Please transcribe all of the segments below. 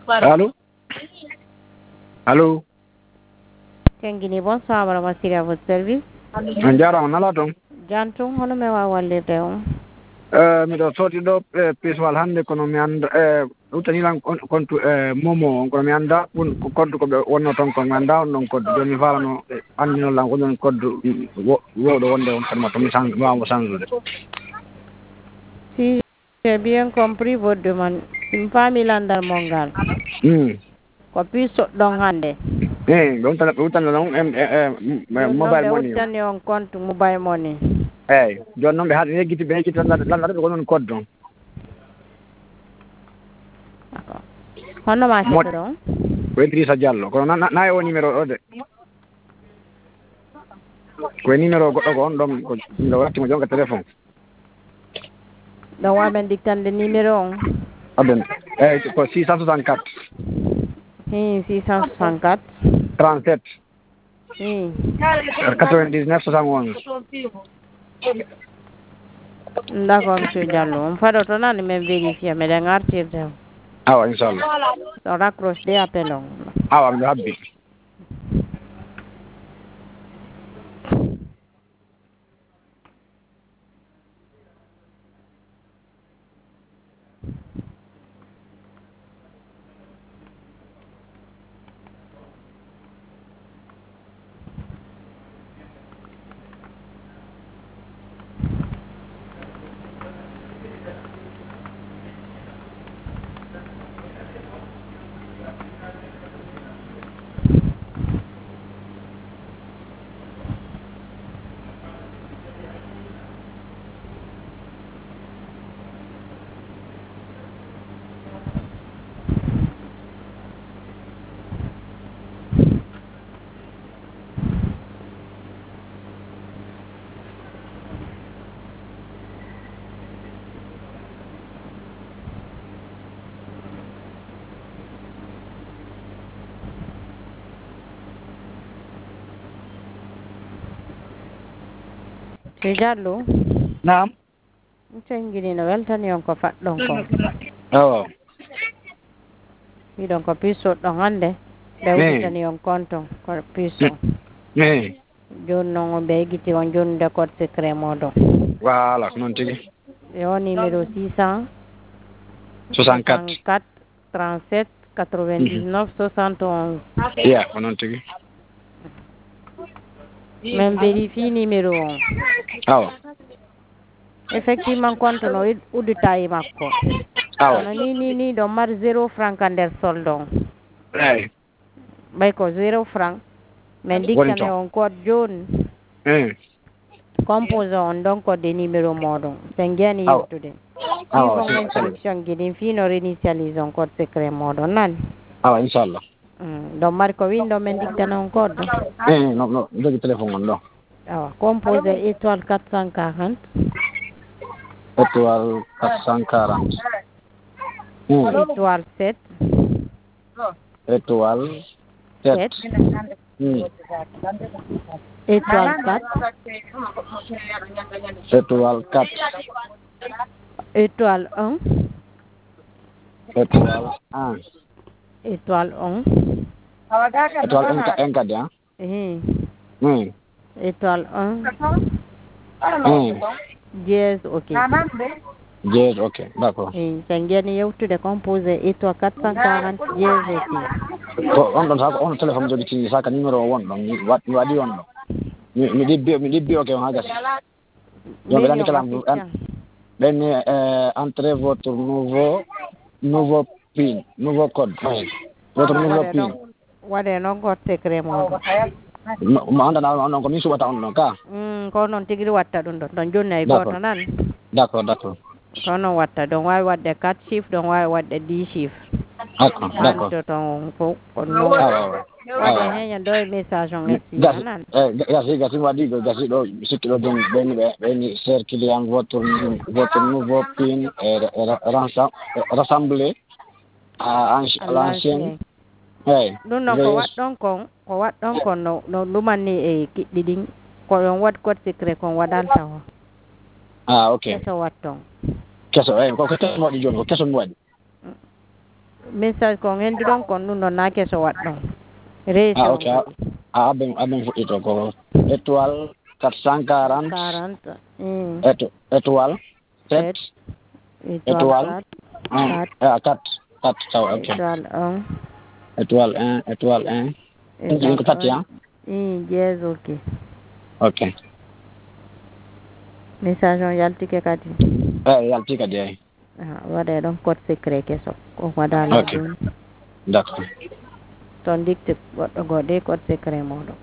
Allô? Allô? Tengini, bonsoir, madame Assiri, à votre service. Njara on nala ton. Jantung, hono me wa wallirde on. Miɗo soodi ɗo piswal hannde kono mi annda utaniran kontu momo kono mi annda koddu ko ɓe wonno toon ko mi annda on ɗon koddu joni mi falano anndinollan ko ɗon koddu wowɗo wonde on tan ma to mi wawmo change de. Si j'ai bien compris votre demande, mi faami landal mongal ko pisoɗɗon hannde. Ɓe uttani noon mobile ɓe money o. uttani on compte mobile money. eeyi jooni noon ɓe haade yeggiti landade ɓe ko noon kodde on. D'accord. Hono ma kettoro on? Ko Idrissa Diallo kono na e o numéro o de. Koye numéro goɗɗo ko on ɗon ko mbiɗo wattimo jonka téléphone. ɗon wamen diktande numéro on? Aben eeyi ko 664 664 37 99 71. D'accord, monsieur Diallo. On faɗoto nane men vérifier meɗen artirde o. Awa inchallah. So raccroche de appel on. Awa mbiɗo habbi. Monsieur Diallo. Naam. Tengini no weltani on ko faɗɗon ko. Awa. Wiɗon ko pisoɗɗon hannde ɓe udditani on compte on ko piso. Joni noon ɓe eggiti on jonnude code secret moɗon. Voilà ko noon tigi. E o numéro 664 37 99 71. iya ko noon tigi. Min vérifie numéro on. Awa. Effectivement compte no uddita e makko. Awa. Kono ni ɗon mari 0 franc ka nder solde on. Eeyi. Ɓay ko 0 franc. Min diktane on code joni. Compose on ɗon code numéro moɗon. Sen geni yettude. Suivons instruction guiɗin fino réinitialise on code secret moɗon nani. Awa inchallah. ɗon mari ko winɗo min diktane on code. No jogi téléphone on ɗo. Awa compose étoile 440. Étoile 440. Étoile 7. Étoile 7. Étoile 4. Étoile 4. Étoile 1. Étoile 1. Étoile 1. Étoile 1 kadi hein? Étoile 1. Dièse ok. Dièse ok, d'accord. Sen geni yewtude composé étoile 440 dièse ok. Ko on ɗon saka on téléphone jogiti saka numéro o won ɗon mi waɗi on ɗo. Mi ɗibbi ok on ha gasi. Yo ɓe ɓenni entrez votre nouveau PIN, nouveau code. Votre nouveau PIN. Waɗe noon code secret moɗon. Mo andana on ɗon ko min suɓata on ɗon ka. Ko noon tigui watta ɗum ɗon ɗon jonni ay goto nan. D'accord. Ko noon watta ɗon wawi wadde 4 chiffres ɗon wawi wadde 10 chiffres. D'accord. Ton fof ko noon waɗe heña ɗo e message on esi nan. Gasi waɗi gasi ɗo sikki ɗo joni ɓeni cher client votre nouveau PIN rassemblé à l'ancien. ɗum noon ko waɗɗon kon no ɗumanni e kiɗɗi ɗin koyon waɗ code secret kon waɗalta o. Ok. Keso watton. Keso ko keso waɗi joni ko keso mi waɗi. message ko ngen dudon kon nun non na keso waddo reso ok aben fuɗɗito ko étoile 440 étoile 7 étoile 4 taw ok étoile 1 ɗum ko tati han yes ok message on yaltike kadi yalti kadi ay waɗe ɗon code secret keso ko waɗala ɗum d'accord ton dicte goɗɗo goɗɗe code secret moɗon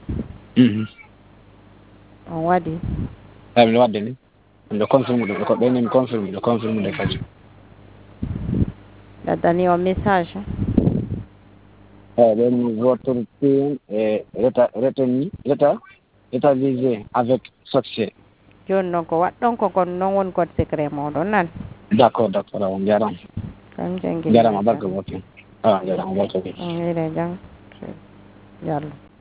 on waɗi mi wadde ni ɓe confirme ɗum ko ɓeni mi confirme de kadi gaddani o message ɓen votre team est réalisé avec succès joni noon ko waɗɗon ko kon noon woni code secret moɗon nan d'accord on jarama tan janggue jarama barka ok jarama barka on ire jang Diallo